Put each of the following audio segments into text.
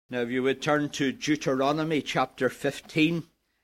Now, if you would turn to Deuteronomy chapter 15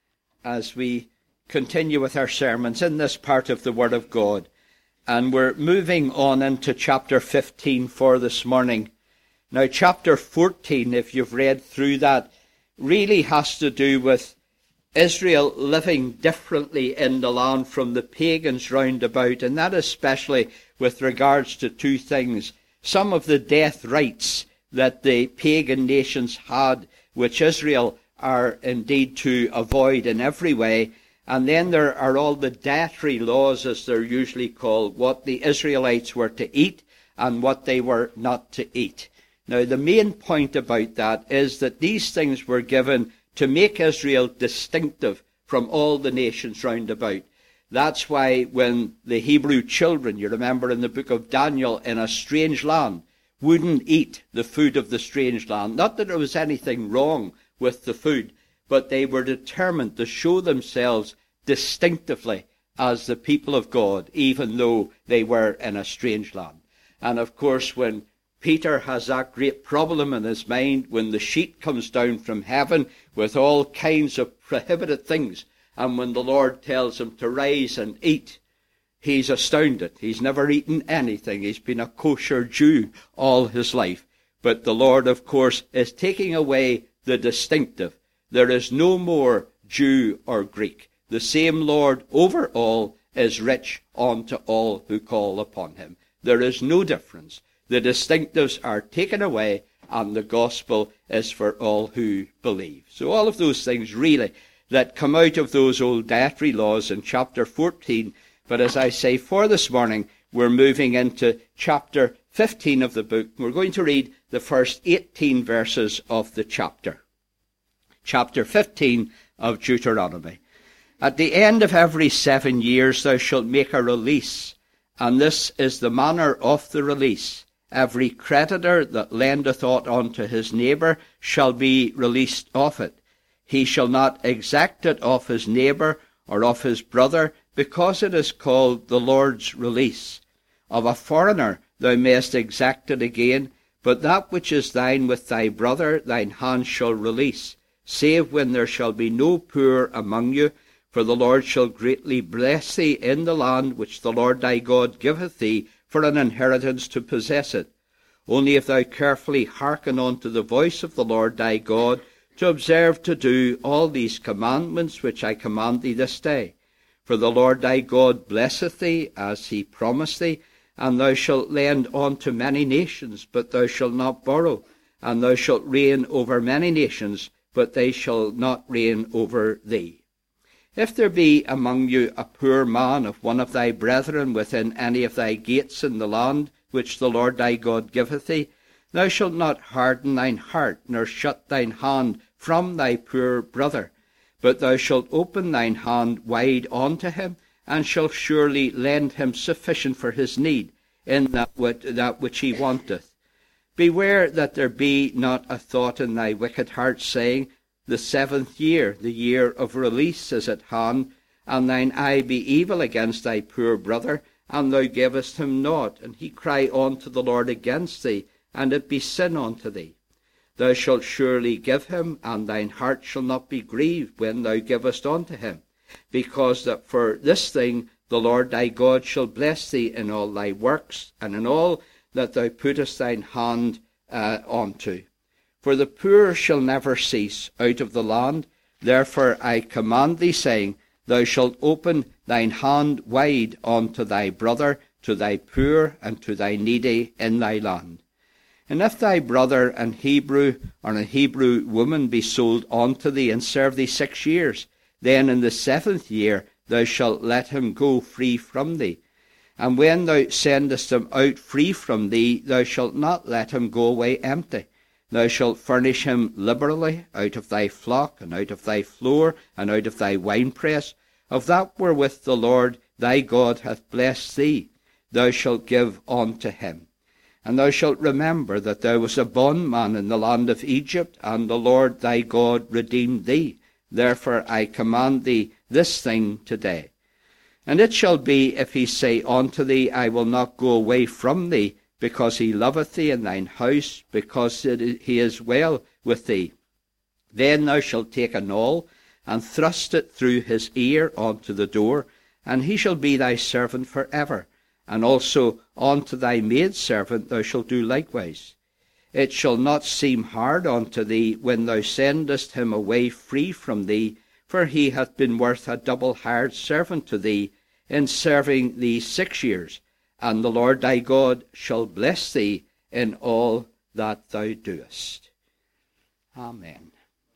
as we continue with our sermons in this part of the Word of God. And we're moving on into chapter 15 for this morning. Now, chapter 14, if you've read through that, really has to do with Israel living differently in the land from the pagans round about, and that especially with regards to two things. Some of the death rites that the pagan nations had, which Israel are indeed to avoid in every way. And then there are all the dietary laws, as they're usually called, what the Israelites were to eat and what they were not to eat. Now, the main point about that is that these things were given to make Israel distinctive from all the nations round about. That's why when the Hebrew children, you remember in the book of Daniel, in a strange land, wouldn't eat the food of the strange land. Not that there was anything wrong with the food, but they were determined to show themselves distinctively as the people of God, even though they were in a strange land. And of course, when Peter has that great problem in his mind, when the sheet comes down from heaven with all kinds of prohibited things, and when the Lord tells him to rise and eat, he's astounded. He's never eaten anything. He's been a kosher Jew all his life. But the Lord, of course, is taking away the distinctive. There is no more Jew or Greek. The same Lord over all is rich unto all who call upon him. There is no difference. The distinctives are taken away, and the gospel is for all who believe. So all of those things really that come out of those old dietary laws in chapter 14. But as I say, for this morning, we're moving into chapter 15 of the book. We're going to read the first 18 verses of the chapter. Chapter 15 of Deuteronomy. At the end of every 7 years thou shalt make a release, and this is the manner of the release. Every creditor that lendeth aught unto his neighbour shall be released of it. He shall not exact it of his neighbour or of his brother, because it is called the Lord's release. Of a foreigner thou mayest exact it again, but that which is thine with thy brother thine hand shall release, save when there shall be no poor among you, for the Lord shall greatly bless thee in the land which the Lord thy God giveth thee for an inheritance to possess it. Only if thou carefully hearken unto the voice of the Lord thy God, to observe to do all these commandments which I command thee this day. For the Lord thy God blesseth thee, as he promised thee, and thou shalt lend unto many nations, but thou shalt not borrow, and thou shalt reign over many nations, but they shall not reign over thee. If there be among you a poor man of one of thy brethren within any of thy gates in the land which the Lord thy God giveth thee, thou shalt not harden thine heart, nor shut thine hand from thy poor brother, but thou shalt open thine hand wide unto him, and shalt surely lend him sufficient for his need in that which he wanteth. Beware that there be not a thought in thy wicked heart, saying, The 7th year, the year of release, is at hand, and thine eye be evil against thy poor brother, and thou givest him naught, and he cry unto the Lord against thee, and it be sin unto thee. Thou shalt surely give him, and thine heart shall not be grieved when thou givest unto him, because that for this thing the Lord thy God shall bless thee in all thy works, and in all that thou puttest thine hand unto. For the poor shall never cease out of the land. Therefore I command thee, saying, Thou shalt open thine hand wide unto thy brother, to thy poor, and to thy needy in thy land. And if thy brother, an Hebrew, or a Hebrew woman, be sold unto thee, and serve thee 6 years, then in the 7th year thou shalt let him go free from thee. And when thou sendest him out free from thee, thou shalt not let him go away empty. Thou shalt furnish him liberally out of thy flock, and out of thy floor, and out of thy winepress, of that wherewith the Lord thy God hath blessed thee, thou shalt give unto him. And thou shalt remember that thou wast a bondman in the land of Egypt, and the Lord thy God redeemed thee. Therefore I command thee this thing today. And it shall be, if he say unto thee, I will not go away from thee, because he loveth thee, and thine house, because he is well with thee. Then thou shalt take a nail, and thrust it through his ear unto the door, and he shall be thy servant for ever. And also unto thy maidservant thou shalt do likewise. It shall not seem hard unto thee when thou sendest him away free from thee, for he hath been worth a double hired servant to thee, in serving thee 6 years. And the Lord thy God shall bless thee in all that thou doest. Amen.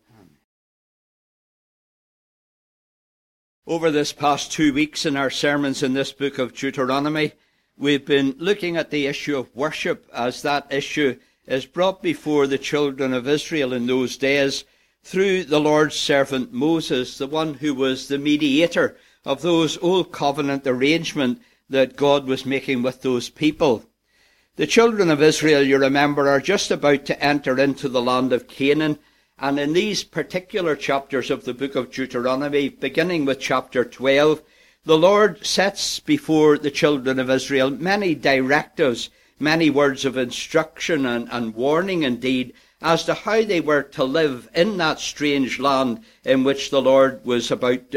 Over this past 2 weeks in our sermons in this book of Deuteronomy, we've been looking at the issue of worship, as that issue is brought before the children of Israel in those days through the Lord's servant Moses, the one who was the mediator of those old covenant arrangements that God was making with those people. The children of Israel, you remember, are just about to enter into the land of Canaan. And in these particular chapters of the book of Deuteronomy, beginning with chapter 12, the Lord sets before the children of Israel many directives, many words of instruction and warning indeed, as to how they were to live in that strange land into which the Lord was about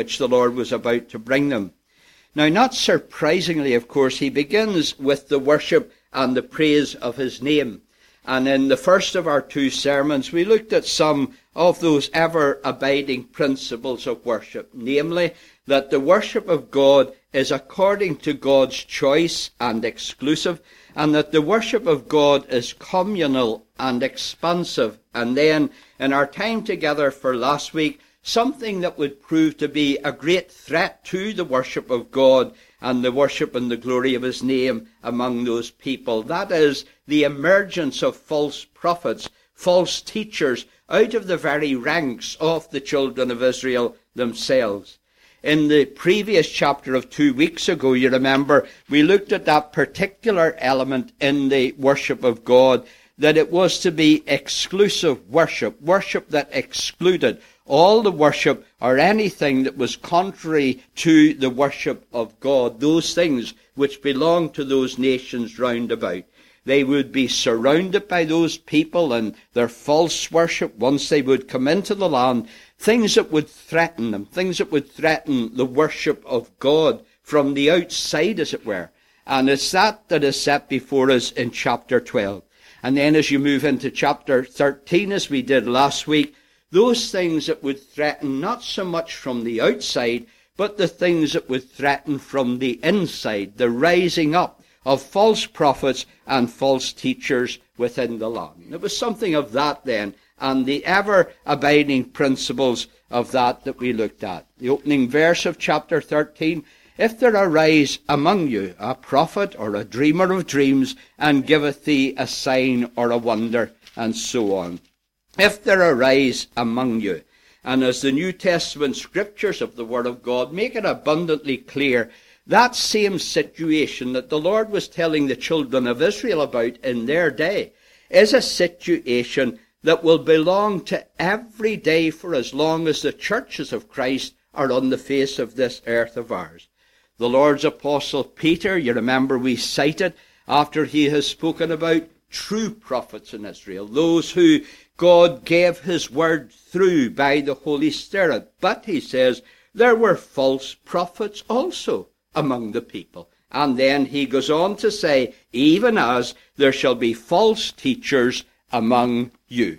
to bring them. Now, not surprisingly, of course, he begins with the worship and the praise of his name. And in the first of our 2 sermons, we looked at some of those ever-abiding principles of worship, namely that the worship of God is according to God's choice and exclusive, and that the worship of God is communal and expansive. And then, in our time together for last week, something that would prove to be a great threat to the worship of God and the worship and the glory of his name among those people. That is the emergence of false prophets, false teachers, out of the very ranks of the children of Israel themselves. In the previous chapter of 2 weeks ago, you remember, we looked at that particular element in the worship of God, that it was to be exclusive worship, worship that excluded all the worship or anything that was contrary to the worship of God, those things which belong to those nations round about. They would be surrounded by those people and their false worship once they would come into the land, things that would threaten them, things that would threaten the worship of God from the outside, as it were. And it's that is set before us in chapter 12. And then as you move into chapter 13, as we did last week, those things that would threaten not so much from the outside, but the things that would threaten from the inside, the rising up of false prophets and false teachers within the land. It was something of that then, and the ever-abiding principles of that we looked at. The opening verse of chapter 13, if there arise among you a prophet or a dreamer of dreams, and giveth thee a sign or a wonder, and so on. If there arise among you. And as the New Testament scriptures of the Word of God make it abundantly clear, that same situation that the Lord was telling the children of Israel about in their day is a situation that will belong to every day for as long as the churches of Christ are on the face of this earth of ours. The Lord's apostle Peter, you remember we cited after he has spoken about true prophets in Israel, those who God gave his word through by the Holy Spirit. But, he says, there were false prophets also among the people. And then he goes on to say, even as there shall be false teachers among you.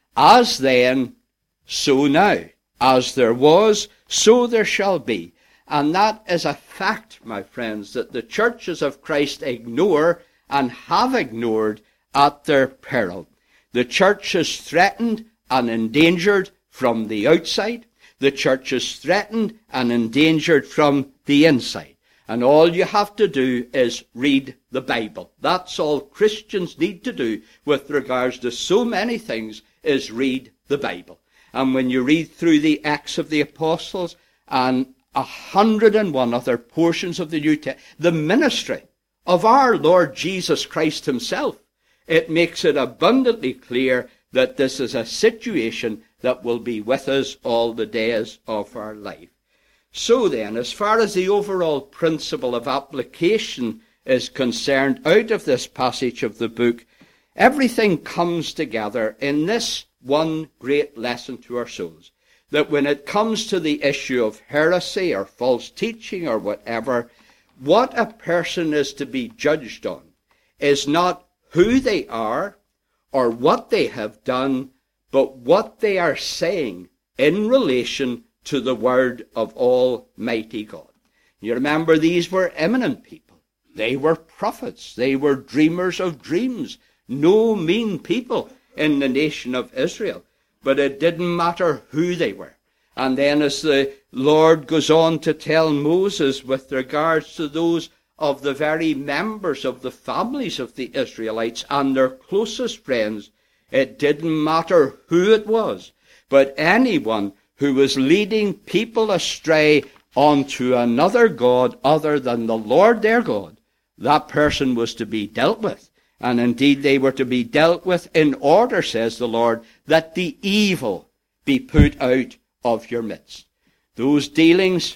As then, so now. As there was, so there shall be. And that is a fact, my friends, that the churches of Christ ignore and have ignored at their peril. The church is threatened and endangered from the outside. The church is threatened and endangered from the inside. And all you have to do is read the Bible. That's all Christians need to do with regards to so many things, is read the Bible. And when you read through the Acts of the Apostles and 101 other portions of the New Testament, the ministry of our Lord Jesus Christ himself, it makes it abundantly clear that this is a situation that will be with us all the days of our life. So then, as far as the overall principle of application is concerned, out of this passage of the book, everything comes together in this one great lesson to our souls. That when it comes to the issue of heresy or false teaching or whatever, what a person is to be judged on is not who they are or what they have done, but what they are saying in relation to the word of Almighty God. You remember, these were eminent people. They were prophets. They were dreamers of dreams. No mean people in the nation of Israel. But it didn't matter who they were. And then as the Lord goes on to tell Moses with regards to those of the very members of the families of the Israelites and their closest friends, it didn't matter who it was, but anyone who was leading people astray onto another God other than the Lord their God, that person was to be dealt with. And indeed they were to be dealt with in order, says the Lord, that the evil be put out of your midst. Those dealings,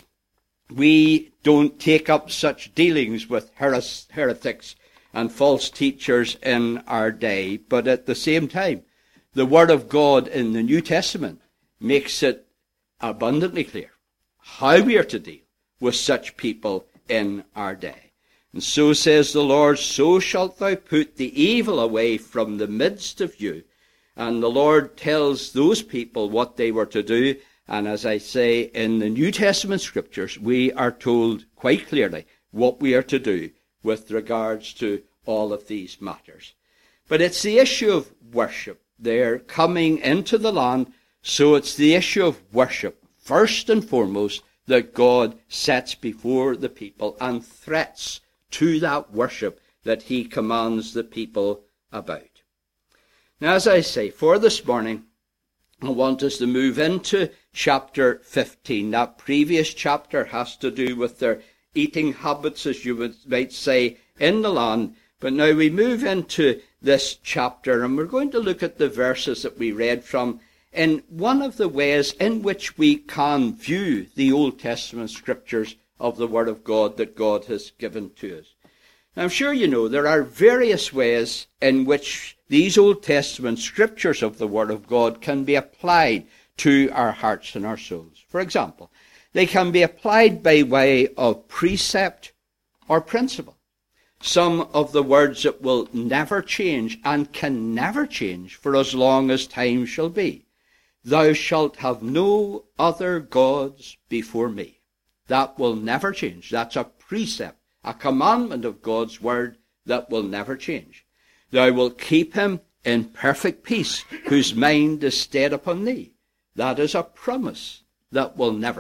we don't take up such dealings with heretics and false teachers in our day. But at the same time, the Word of God in the New Testament makes it abundantly clear how we are to deal with such people in our day. And so says the Lord, so shalt thou put the evil away from the midst of you. And the Lord tells those people what they were to do. And as I say, in the New Testament scriptures, we are told quite clearly what we are to do with regards to all of these matters. But it's the issue of worship. They're coming into the land, so it's the issue of worship, first and foremost, that God sets before the people and threats to that worship that he commands the people about. Now, as I say, for this morning, I want us to move into chapter 15. That previous chapter has to do with their eating habits, as you might say, in the land. But now we move into this chapter, and we're going to look at the verses that we read from in one of the ways in which we can view the Old Testament scriptures of the Word of God that God has given to us. Now, I'm sure you know there are various ways in which these Old Testament scriptures of the Word of God can be applied to our hearts and our souls. For example, they can be applied by way of precept or principle. Some of the words that will never change and can never change for as long as time shall be. Thou shalt have no other gods before me. That will never change. That's a precept, a commandment of God's word that will never change. Thou wilt keep him in perfect peace, whose mind is stayed upon thee. That is a promise that will never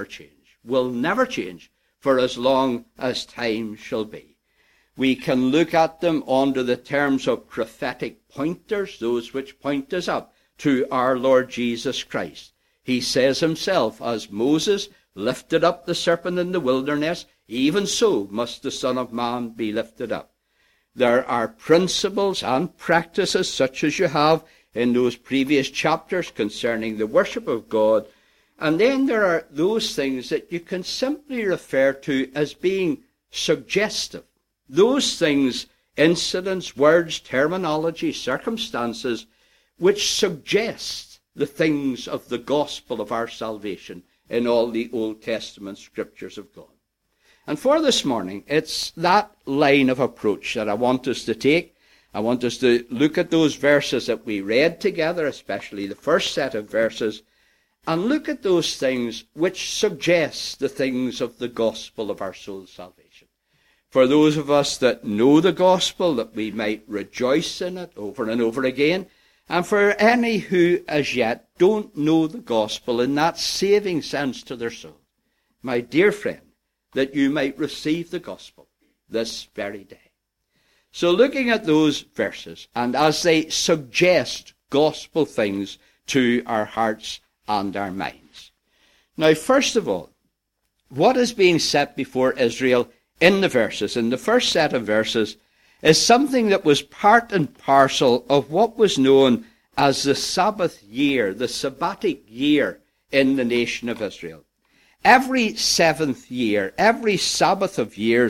change for as long as time shall be. We can look at them under the terms of prophetic pointers, those which point us up to our Lord Jesus Christ. He says himself, as Moses lifted up the serpent in the wilderness, even so must the Son of Man be lifted up. There are principles and practices such as you have in those previous chapters concerning the worship of God. And then there are those things that you can simply refer to as being suggestive. Those things, incidents, words, terminology, circumstances, which suggest the things of the gospel of our salvation in all the Old Testament scriptures of God. And for this morning, it's that line of approach that I want us to take. I want us to look at those verses that we read together, especially the first set of verses, and look at those things which suggest the things of the gospel of our soul's salvation. For those of us that know the gospel, that we might rejoice in it over and over again, and for any who as yet don't know the gospel in that saving sense to their soul, my dear friend, that you might receive the gospel this very day. So looking at those verses, and as they suggest gospel things to our hearts and our minds. Now, first of all, what is being set before Israel in the verses, in the first set of verses, is something that was part and parcel of what was known as the Sabbath year, the Sabbatic year in the nation of Israel. Every seventh year, every Sabbath of years,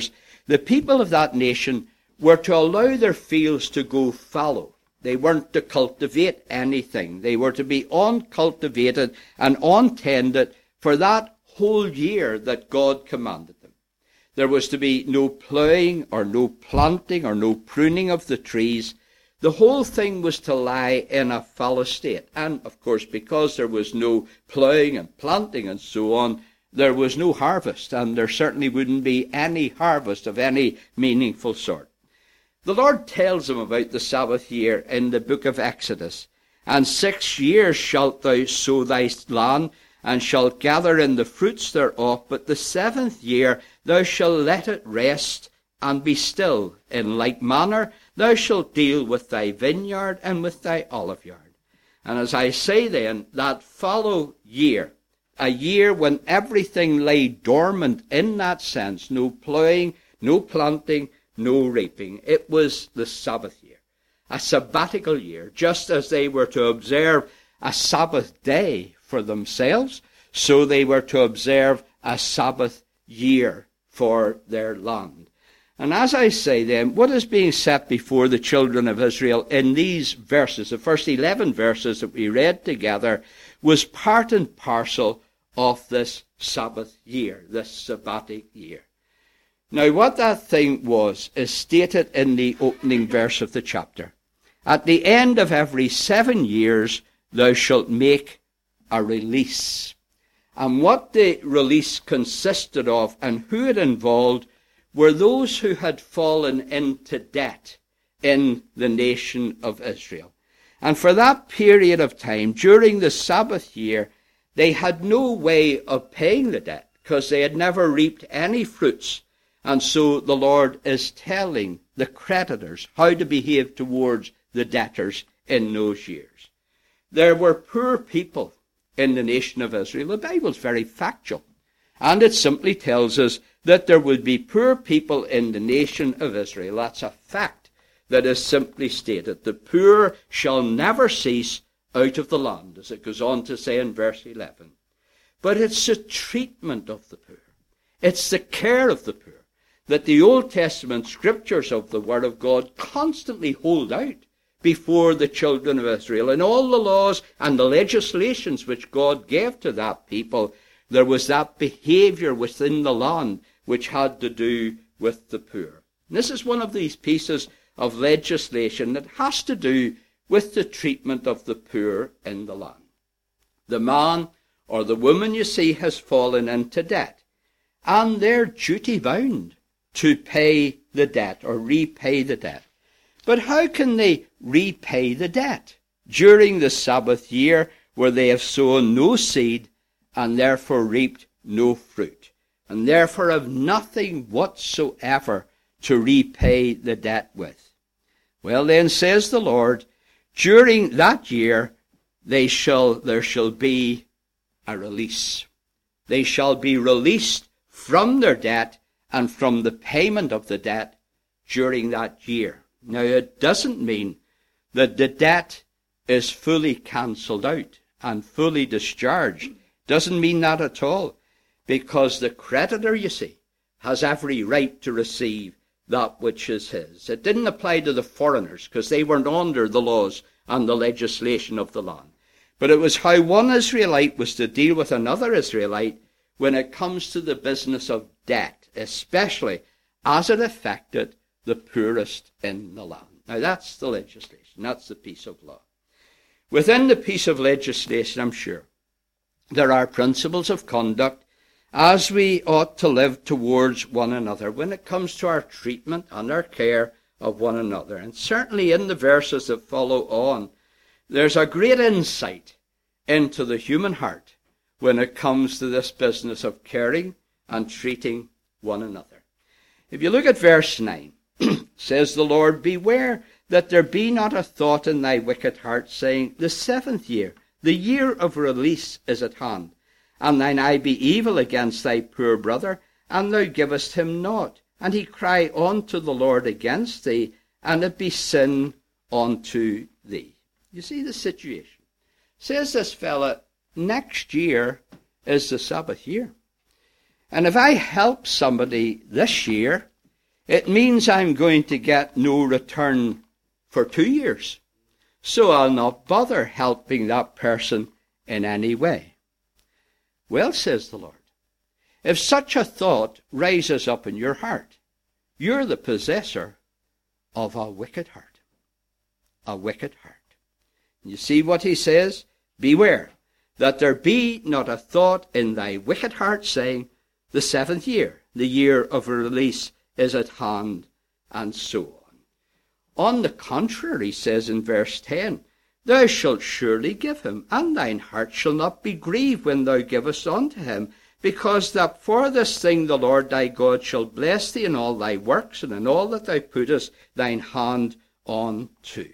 the people of that nation were to allow their fields to go fallow. They weren't to cultivate anything. They were to be uncultivated and untended for that whole year that God commanded them. There was to be no ploughing or no planting or no pruning of the trees. The whole thing was to lie in a fallow state. And, of course, because there was no ploughing and planting and so on, there was no harvest, and there certainly wouldn't be any harvest of any meaningful sort. The Lord tells them about the Sabbath year in the book of Exodus. And 6 years shalt thou sow thy land, and shalt gather in the fruits thereof, but the 7th year thou shalt let it rest and be still. In like manner thou shalt deal with thy vineyard and with thy olive yard. And as I say then, that fallow year, a year when everything lay dormant in that sense, no ploughing, no planting, no reaping, it was the Sabbath year, a sabbatical year, just as they were to observe a Sabbath day for themselves, so they were to observe a Sabbath year for their land. And as I say then, what is being set before the children of Israel in these verses, the first 11 verses that we read together, was part and parcel of this Sabbath year, this sabbatic year. Now, what that thing was is stated in the opening verse of the chapter. At the end of every 7 years, thou shalt make a release. And what the release consisted of and who it involved were those who had fallen into debt in the nation of Israel. And for that period of time, during the Sabbath year, they had no way of paying the debt because they had never reaped any fruits. And so the Lord is telling the creditors how to behave towards the debtors in those years. There were poor people in the nation of Israel. The Bible's very factual. And it simply tells us that there would be poor people in the nation of Israel. That's a fact that is simply stated. The poor shall never cease out of the land, as it goes on to say in verse 11. But it's the treatment of the poor. It's the care of the poor that the Old Testament scriptures of the Word of God constantly hold out before the children of Israel. In all the laws and the legislations which God gave to that people, there was that behavior within the land which had to do with the poor. And this is one of these pieces of legislation that has to do with the treatment of the poor in the land. The man or the woman, you see, has fallen into debt, and they're duty bound to pay the debt or repay the debt. But how can they repay the debt during the Sabbath year where they have sown no seed and therefore reaped no fruit, and therefore have nothing whatsoever to repay the debt with? Well, then, says the Lord, during that year there shall be a release. They shall be released from their debt and from the payment of the debt during that year. Now, it doesn't mean that the debt is fully cancelled out and fully discharged. Doesn't mean that at all, because the creditor, you see, has every right to receive that which is his. It didn't apply to the foreigners because they weren't under the laws and the legislation of the land. But it was how one Israelite was to deal with another Israelite when it comes to the business of debt, especially as it affected the poorest in the land. Now, that's the legislation. That's the piece of law. Within the piece of legislation, I'm sure, there are principles of conduct as we ought to live towards one another when it comes to our treatment and our care of one another. And certainly in the verses that follow on, there's a great insight into the human heart when it comes to this business of caring and treating one another. If you look at verse 9, says the Lord, beware that there be not a thought in thy wicked heart, saying, the 7th year, the year of release, is at hand, and thine eye be evil against thy poor brother, and thou givest him naught, and he cry unto the Lord against thee, and it be sin unto thee. You see the situation. Says this fella, next year is the Sabbath year. And if I help somebody this year, it means I'm going to get no return for 2 years. So I'll not bother helping that person in any way. Well, says the Lord, if such a thought rises up in your heart, you're the possessor of a wicked heart. A wicked heart. You see what he says? Beware that there be not a thought in thy wicked heart, saying, the 7th year, the year of release, is at hand, and so on. On the contrary, says in verse 10, thou shalt surely give him, and thine heart shall not be grieved when thou givest unto him, because that for this thing the Lord thy God shall bless thee in all thy works, and in all that thou puttest thine hand unto.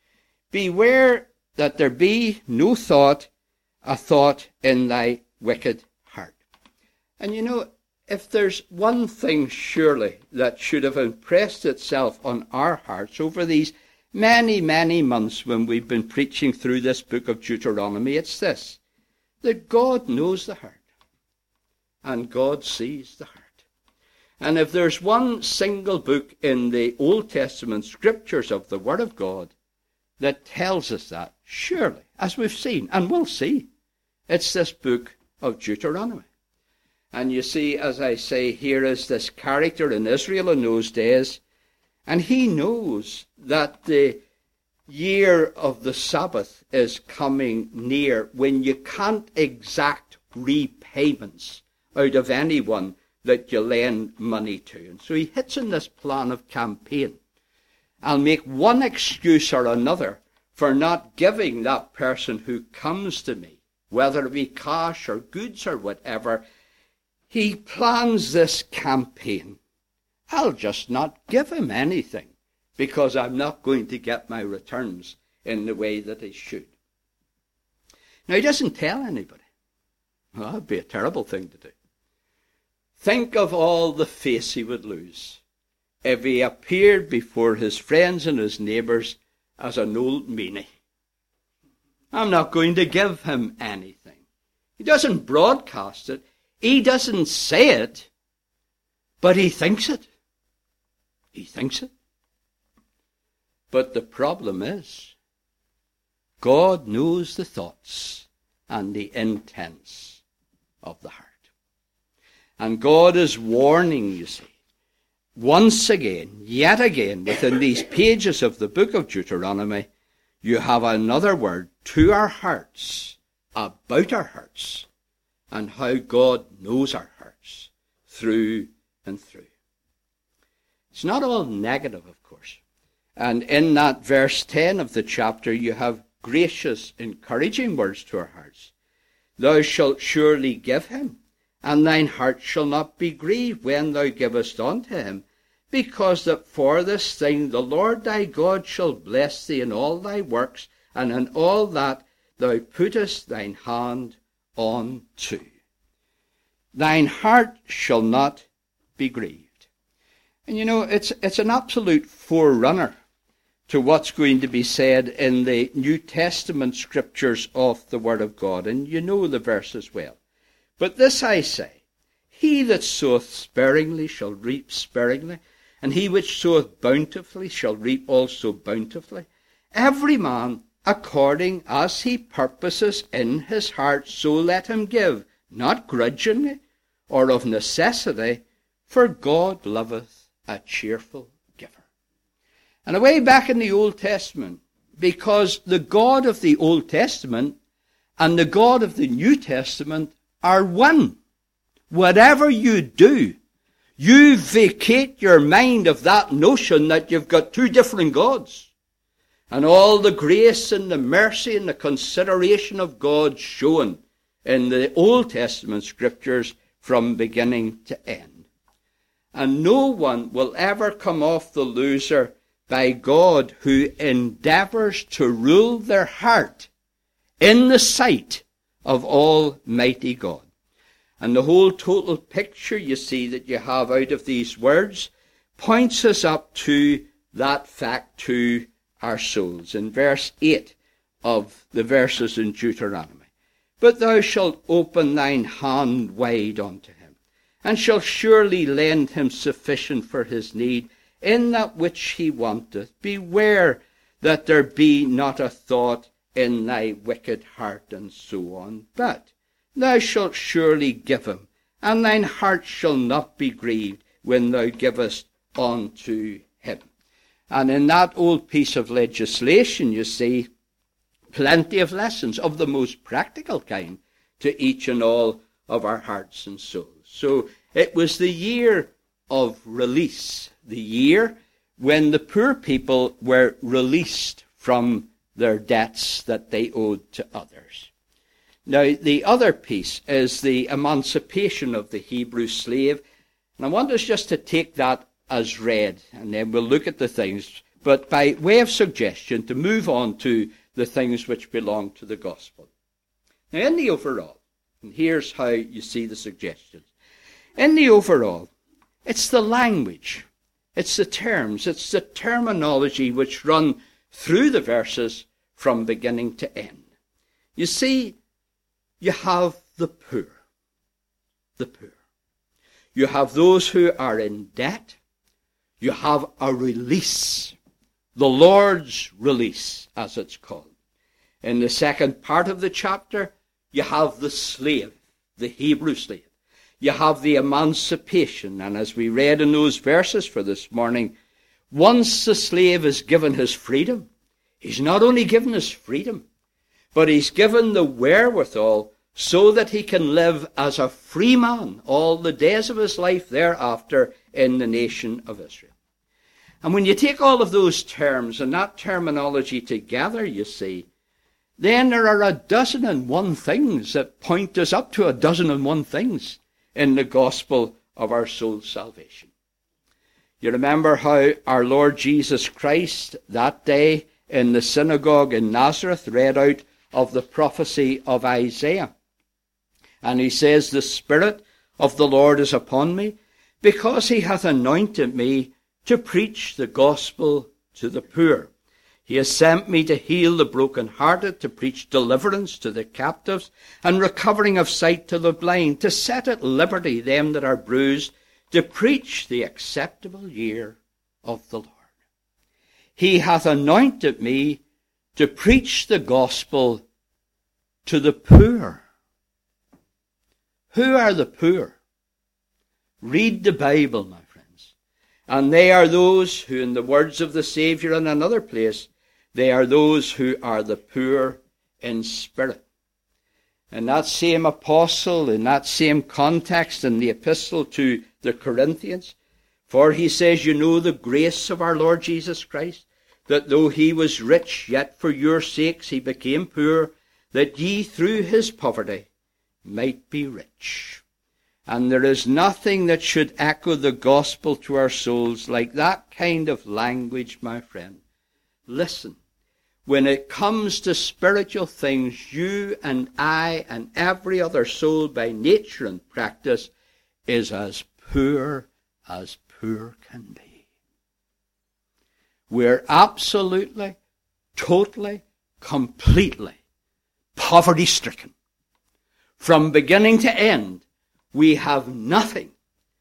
Beware that there be no thought, a thought in thy wicked heart. And you know, if there's one thing surely that should have impressed itself on our hearts over these many, many months when we've been preaching through this book of Deuteronomy, it's this, that God knows the heart and God sees the heart. And if there's one single book in the Old Testament scriptures of the Word of God that tells us that, surely, as we've seen and will see, it's this book of Deuteronomy. And you see, as I say, here is this character in Israel in those days, and he knows that the year of the Sabbath is coming near, when you can't exact repayments out of anyone that you lend money to. And so he hits in this plan of campaign. I'll make one excuse or another for not giving that person who comes to me, whether it be cash or goods or whatever. He plans this campaign. I'll just not give him anything because I'm not going to get my returns in the way that he should. Now, he doesn't tell anybody. Well, that would be a terrible thing to do. Think of all the face he would lose if he appeared before his friends and his neighbours as an old meanie. I'm not going to give him anything. He doesn't broadcast it. He doesn't say it, but he thinks it. He thinks it. But the problem is, God knows the thoughts and the intents of the heart. And God is warning, you see, once again, yet again, within these pages of the book of Deuteronomy, you have another word to our hearts, about our hearts, and how God knows our hearts through and through. It's not all negative, of course. And in that verse 10 of the chapter, you have gracious, encouraging words to our hearts. Thou shalt surely give him, and thine heart shall not be grieved when thou givest unto him, because that for this thing the Lord thy God shall bless thee in all thy works, and in all that thou puttest thine hand unto. Thine heart shall not be grieved. And you know, it's an absolute forerunner to what's going to be said in the New Testament scriptures of the Word of God. And you know the verse as well. But this I say, he that soweth sparingly shall reap sparingly, and he which soweth bountifully shall reap also bountifully. Every man according as he purposes in his heart, so let him give, not grudgingly or of necessity, for God loveth a cheerful giver. And away back in the Old Testament, because the God of the Old Testament and the God of the New Testament are one. Whatever you do, you vacate your mind of that notion that you've got two different gods. And all the grace and the mercy and the consideration of God shown in the Old Testament scriptures from beginning to end. And no one will ever come off the loser by God who endeavours to rule their heart in the sight of Almighty God. And the whole total picture, you see, that you have out of these words points us up to that fact to our souls. In verse 8 of the verses in Deuteronomy. But thou shalt open thine hand wide unto him, and shall surely lend him sufficient for his need in that which he wanteth. Beware that there be not a thought in thy wicked heart, and so on. But thou shalt surely give him, and thine heart shall not be grieved when thou givest unto him. And in that old piece of legislation, you see plenty of lessons of the most practical kind to each and all of our hearts and souls. So it was the year of release, the year when the poor people were released from their debts that they owed to others. Now, the other piece is the emancipation of the Hebrew slave. And I want us just to take that as read, and then we'll look at the things, but by way of suggestion, to move on to the things which belong to the gospel. Now, in the overall, and here's how you see the suggestions. In the overall, it's the language, it's the terms, it's the terminology which run through the verses from beginning to end. You see, you have the poor. The poor. You have those who are in debt. You have a release. The Lord's release, as it's called. In the second part of the chapter, you have the slave, the Hebrew slave. You have the emancipation. And as we read in those verses for this morning, once the slave is given his freedom, he's not only given his freedom, but he's given the wherewithal so that he can live as a free man all the days of his life thereafter in the nation of Israel. And when you take all of those terms and that terminology together, you see, then there are 1,001 things that point us up to 1,001 things in the gospel of our soul's salvation. You remember how our Lord Jesus Christ that day in the synagogue in Nazareth read out of the prophecy of Isaiah. And he says, the Spirit of the Lord is upon me, because he hath anointed me to preach the gospel to the poor. He has sent me to heal the brokenhearted, to preach deliverance to the captives, and recovering of sight to the blind, to set at liberty them that are bruised, to preach the acceptable year of the Lord. He hath anointed me to preach the gospel to the poor. Who are the poor? Read the Bible, my friends. And they are those who, in the words of the Saviour in another place, they are those who are the poor in spirit. In that same apostle, in that same context, in the epistle to the Corinthians, for he says, you know the grace of our Lord Jesus Christ, that though he was rich, yet for your sakes he became poor, that ye through his poverty might be rich. And there is nothing that should echo the gospel to our souls like that kind of language, my friend. Listen, when it comes to spiritual things, you and I and every other soul by nature and practice is as poor can be. We're absolutely, totally, completely poverty-stricken. From beginning to end, we have nothing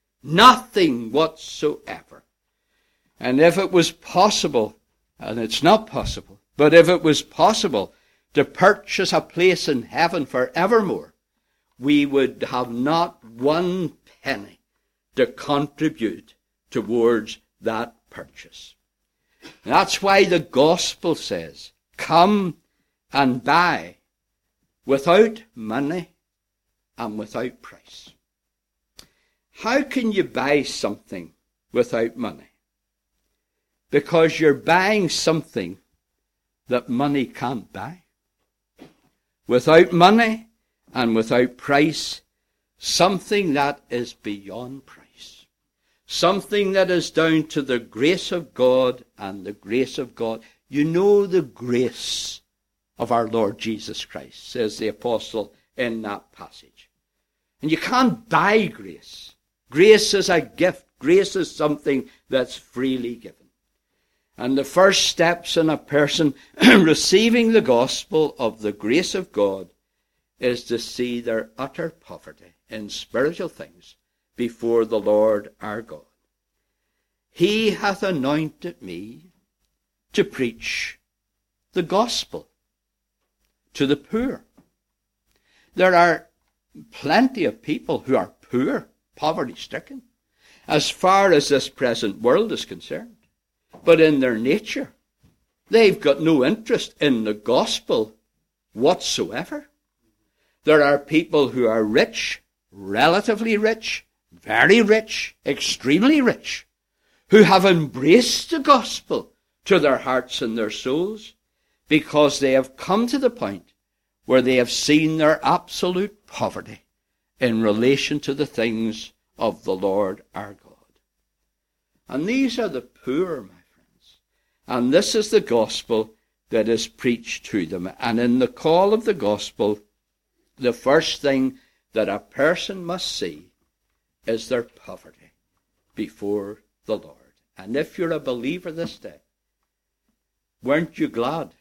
whatsoever. And if it was possible, and it's not possible, but if it was possible to purchase a place in heaven forevermore, we would have not one penny to contribute towards that purchase. That's why the gospel says, come and buy without money and without price. How can you buy something without money? Because you're buying something that money can't buy. Without money and without price, something that is beyond price. Something that is down to the grace of God and the grace of God. You know the grace of our Lord Jesus Christ, says the apostle in that passage. And you can't buy grace. Grace is a gift. Grace is something that's freely given. And the first steps in a person receiving the gospel of the grace of God is to see their utter poverty in spiritual things before the Lord our God. He hath anointed me to preach the gospel to the poor. There are plenty of people who are poor, poverty-stricken, as far as this present world is concerned. But in their nature, they've got no interest in the gospel whatsoever. There are people who are rich, relatively rich, very rich, extremely rich, who have embraced the gospel to their hearts and their souls because they have come to the point where they have seen their absolute poverty in relation to the things of the Lord our God. And these are the poor, my friends. And this is the gospel that is preached to them. And in the call of the gospel, the first thing that a person must see is their poverty before the Lord. And if you're a believer this day, weren't you glad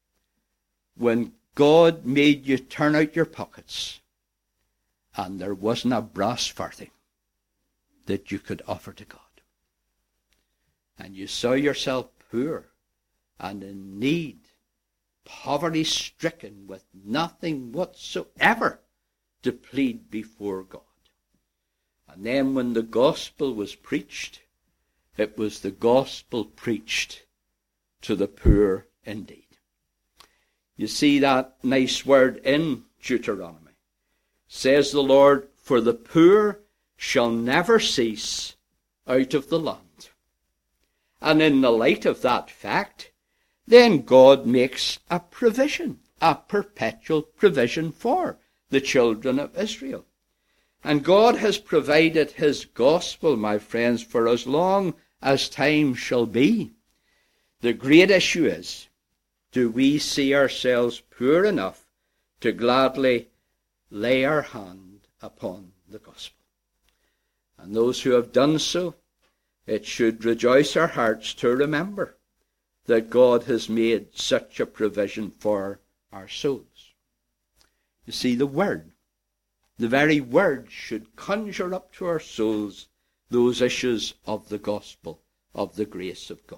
when God made you turn out your pockets and there wasn't a brass farthing that you could offer to God? And you saw yourself poor and in need, poverty-stricken, with nothing whatsoever to plead before God. And then when the gospel was preached, it was the gospel preached to the poor indeed. You see that nice word in Deuteronomy. Says the Lord, for the poor shall never cease out of the land. And in the light of that fact, then God makes a provision, a perpetual provision for the children of Israel. And God has provided his gospel, my friends, for as long as time shall be. The great issue is, do we see ourselves poor enough to gladly lay our hand upon the gospel? And those who have done so, it should rejoice our hearts to remember that God has made such a provision for our souls. You see, the word, the very word, should conjure up to our souls those issues of the gospel, of the grace of God.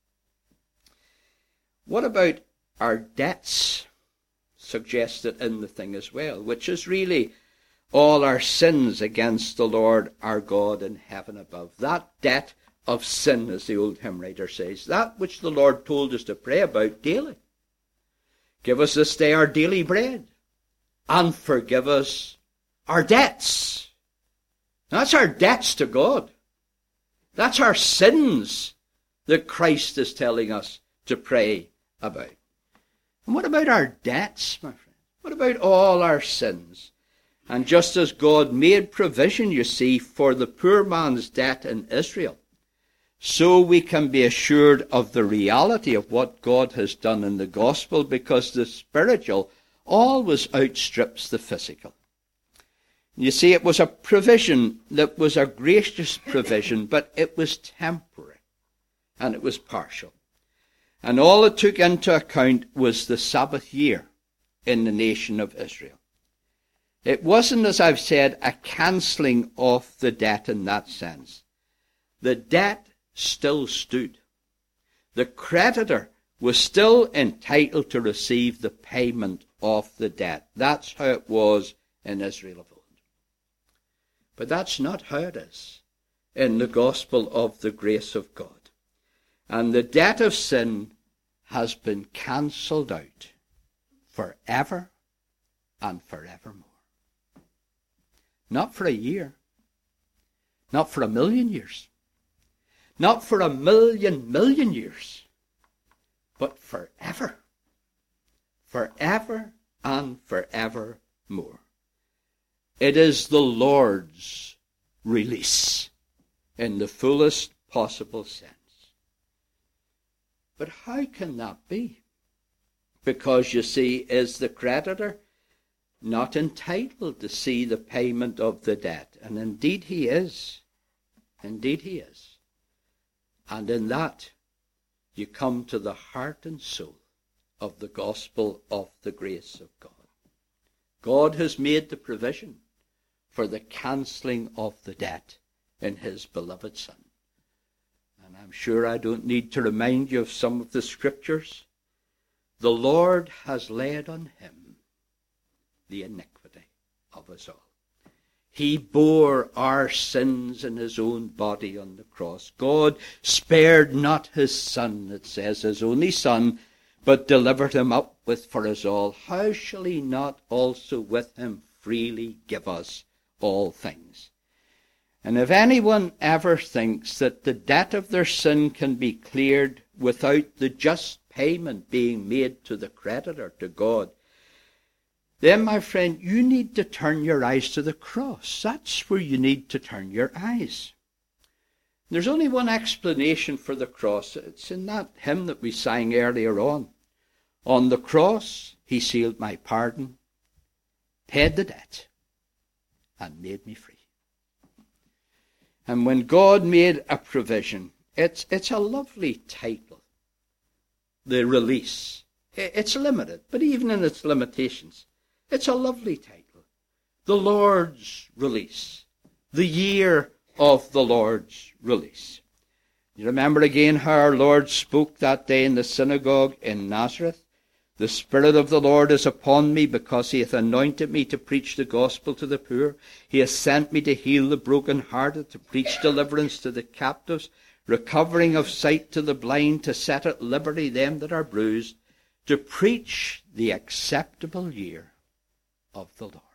What about our debts suggested in the thing as well, which is really all our sins against the Lord our God in heaven above? That debt of sin, as the old hymn writer says, that which the Lord told us to pray about daily. Give us this day our daily bread, and forgive us our debts. That's our debts to God. That's our sins that Christ is telling us to pray about. And what about our debts, my friend? What about all our sins? And just as God made provision, you see, for the poor man's debt in Israel, so we can be assured of the reality of what God has done in the gospel, because the spiritual always outstrips the physical. You see, it was a provision that was a gracious provision, but it was temporary and it was partial. And all it took into account was the Sabbath year in the nation of Israel. It wasn't, as I've said, a cancelling of the debt in that sense. The debt still stood. The creditor was still entitled to receive the payment of the debt. That's how it was in Israel of old. But that's not how it is in the gospel of the grace of God. And the debt of sin has been cancelled out forever and forevermore. Not for a year, not for 1,000,000 years, not for 1,000,000,000 years, but forever. Forever and forevermore. It is the Lord's release in the fullest possible sense. But how can that be? Because, you see, is the creditor not entitled to see the payment of the debt? And indeed he is. Indeed he is. And in that, you come to the heart and soul of the gospel of the grace of God. God has made the provision for the cancelling of the debt in his beloved Son. And I'm sure I don't need to remind you of some of the scriptures. The Lord has laid on him the iniquity of us all. He bore our sins in his own body on the cross. God spared not his Son, it says, his only Son, but delivered him up for us all. How shall he not also with him freely give us all things? And if anyone ever thinks that the debt of their sin can be cleared without the just payment being made to the creditor, to God, then, my friend, you need to turn your eyes to the cross. That's where you need to turn your eyes. There's only one explanation for the cross. It's in that hymn that we sang earlier on. On the cross, he sealed my pardon, paid the debt, and made me free. And when God made a provision, it's a lovely title, the release. It's limited, but even in its limitations, it's a lovely title. The Lord's release. The year of the Lord's release. You remember again how our Lord spoke that day in the synagogue in Nazareth? The Spirit of the Lord is upon me, because he hath anointed me to preach the gospel to the poor. He hath sent me to heal the brokenhearted, to preach deliverance to the captives, recovering of sight to the blind, to set at liberty them that are bruised, to preach the acceptable year of the Lord.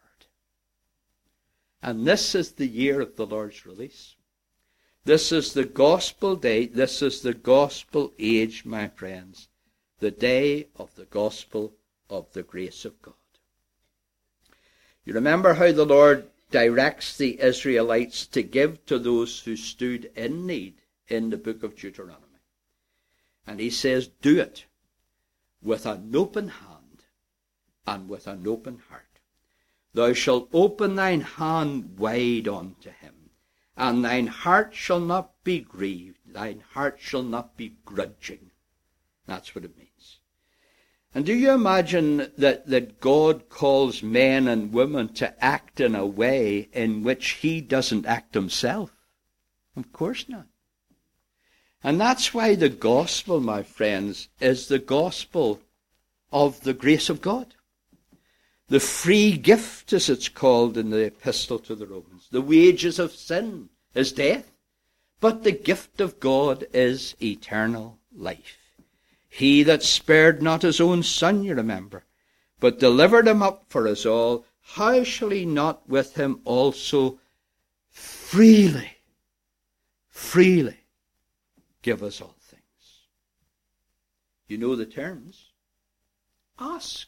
And this is the year of the Lord's release. This is the gospel day. This is the gospel age, my friends. The day of the gospel of the grace of God. You remember how the Lord directs the Israelites to give to those who stood in need in the book of Deuteronomy. And he says, do it with an open hand and with an open heart. Thou shalt open thine hand wide unto him, and thine heart shall not be grieved, thine heart shall not be grudging. That's what it means. And do you imagine that God calls men and women to act in a way in which he doesn't act himself? Of course not. And that's why the gospel, my friends, is the gospel of the grace of God. The free gift, as it's called in the epistle to the Romans. The wages of sin is death, but the gift of God is eternal life. He that spared not his own Son, you remember, but delivered him up for us all, how shall he not with him also freely give us all things? You know the terms. Ask,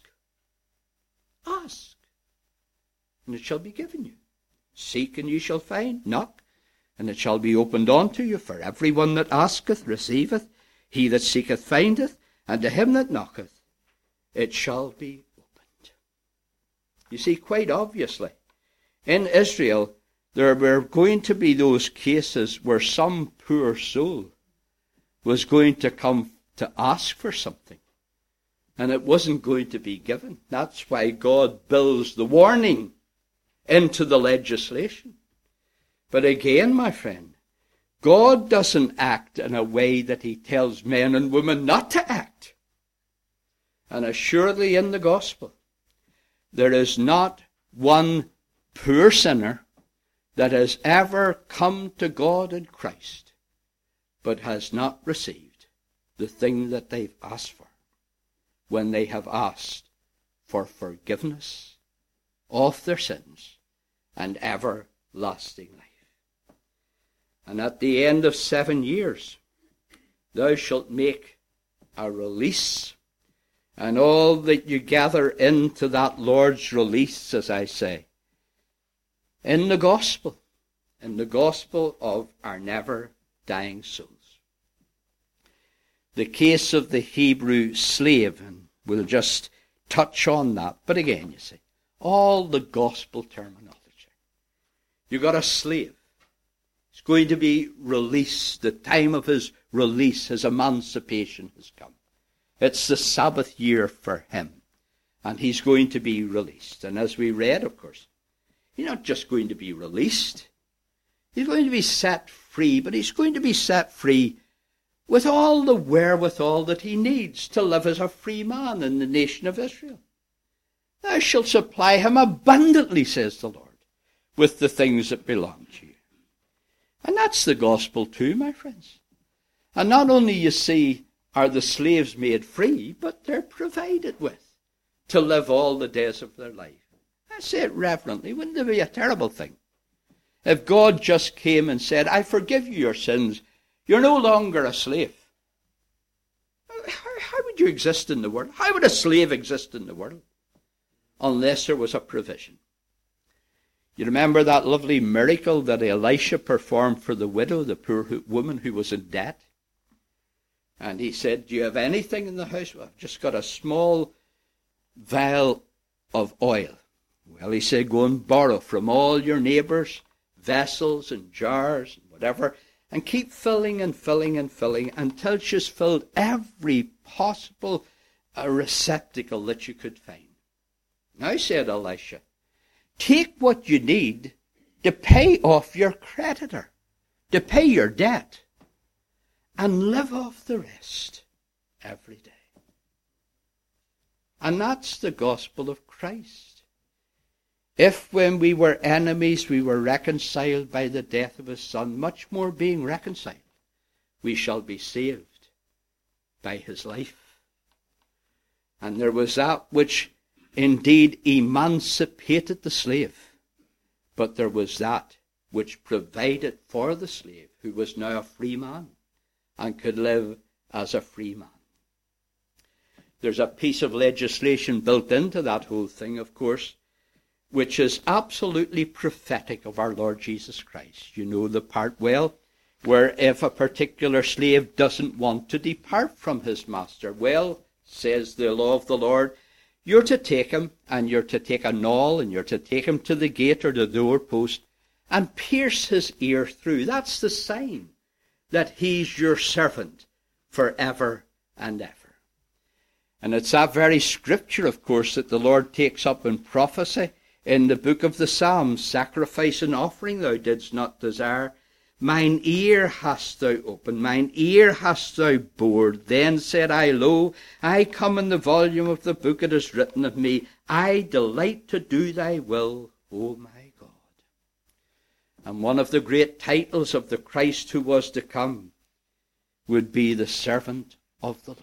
and it shall be given you. Seek, and you shall find. Knock, and it shall be opened unto you. For every one that asketh receiveth. He that seeketh findeth, and to him that knocketh it shall be opened. You see, quite obviously, in Israel, there were going to be those cases where some poor soul was going to come to ask for something, and it wasn't going to be given. That's why God builds the warning into the legislation. But again, my friend, God doesn't act in a way that he tells men and women not to act. And assuredly in the gospel, there is not one poor sinner that has ever come to God in Christ, but has not received the thing that they've asked for when they have asked for forgiveness of their sins and everlasting life. And at the end of 7 years, thou shalt make a release, and all that you gather into that Lord's release, as I say, in the gospel of our never-dying souls. The case of the Hebrew slave, and we'll just touch on that. But again, you see, all the gospel terminology. You got a slave. He's going to be released. The time of his release, his emancipation has come. It's the Sabbath year for him. And he's going to be released. And as we read, of course, He's not just going to be released. He's going to be set free, but he's going to be set free with all the wherewithal that he needs to live as a free man in the nation of Israel. Thou shalt supply him abundantly, says the Lord, with the things that belong to you. And that's the gospel too, my friends. And not only, you see, are the slaves made free, but they're provided with to live all the days of their life. I say it reverently. Wouldn't it be a terrible thing if God just came and said, I forgive you your sins. You're no longer a slave. How would you exist in the world? How would a slave exist in the world? Unless there was a provision. You remember that lovely miracle that Elisha performed for the widow, the poor woman who was in debt? And he said, do you have anything in the house? Well, I've just got a small vial of oil. Well, he said, go and borrow from all your neighbours vessels and jars and whatever, and keep filling and filling and filling until she's filled every possible receptacle that you could find. Now, said Elisha, take what you need to pay off your creditor, to pay your debt, and live off the rest every day. And that's the gospel of Christ. If when we were enemies we were reconciled by the death of his Son, much more being reconciled, we shall be saved by his life. And there was that which indeed emancipated the slave, but there was that which provided for the slave, who was now a free man and could live as a free man. There's a piece of legislation built into that whole thing, of course, which is absolutely prophetic of our Lord Jesus Christ. You know the part well, where if a particular slave doesn't want to depart from his master, well, says the law of the Lord, you're to take him, and you're to take a nail, and you're to take him to the gate or the doorpost, and pierce his ear through. That's the sign that he's your servant forever and ever. And it's that very scripture, of course, that the Lord takes up in prophecy in the book of the Psalms. Sacrifice and offering thou didst not desire. Mine ear hast thou opened, mine ear hast thou bored. Then said I, lo, I come in the volume of the book, it is written of me, I delight to do thy will, O my God. And one of the great titles of the Christ who was to come would be the servant of the Lord.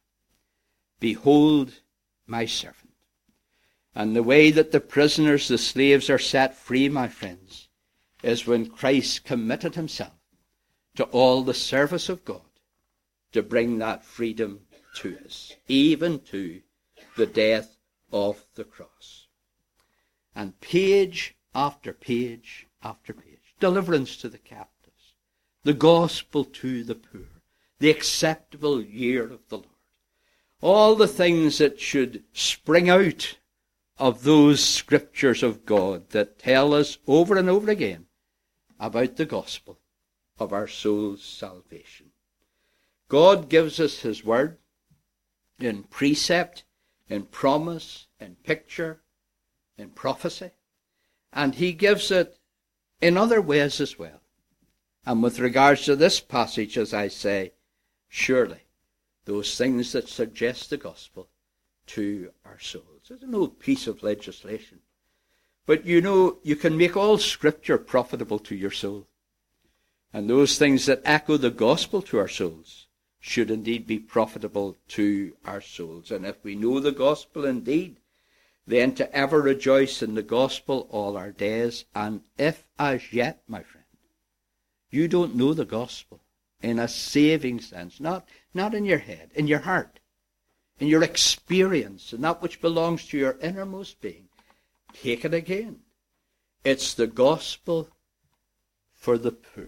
Behold my servant. And the way that the prisoners, the slaves, are set free, my friends, is when Christ committed himself to all the service of God to bring that freedom to us, even to the death of the cross. And page after page after page, deliverance to the captives, the gospel to the poor, the acceptable year of the Lord, all the things that should spring out of those scriptures of God that tell us over and over again about the gospel of our soul's salvation. God gives us his word in precept, in promise, in picture, in prophecy, and he gives it in other ways as well. And with regards to this passage, as I say, surely those things that suggest the gospel to our souls. It's an old piece of legislation. But you know, you can make all scripture profitable to your soul. And those things that echo the gospel to our souls should indeed be profitable to our souls. And if we know the gospel indeed, then to ever rejoice in the gospel all our days. And if as yet, my friend, you don't know the gospel in a saving sense, not in your head, in your heart, in your experience, and that which belongs to your innermost being, take it again. It's the gospel for the poor.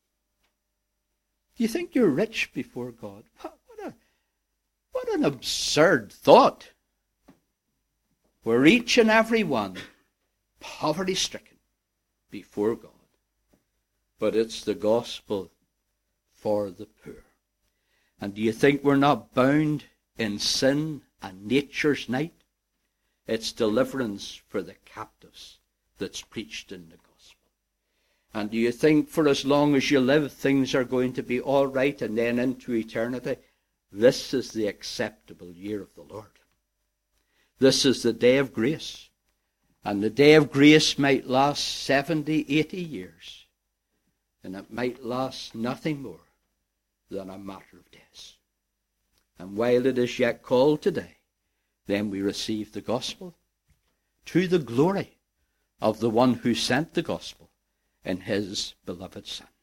Do you think you're rich before God? What an absurd thought. We're each and every one poverty-stricken before God. But it's the gospel for the poor. And do you think we're not bound in sin and nature's night? It's deliverance for the captives that's preached in the gospel. And do you think for as long as you live, things are going to be all right, and then into eternity? This is the acceptable year of the Lord. This is the day of grace. And the day of grace might last 70, 80 years. And it might last nothing more than a matter of days. And while it is yet called today, then we receive the gospel to the glory of the one who sent the gospel in his beloved Son.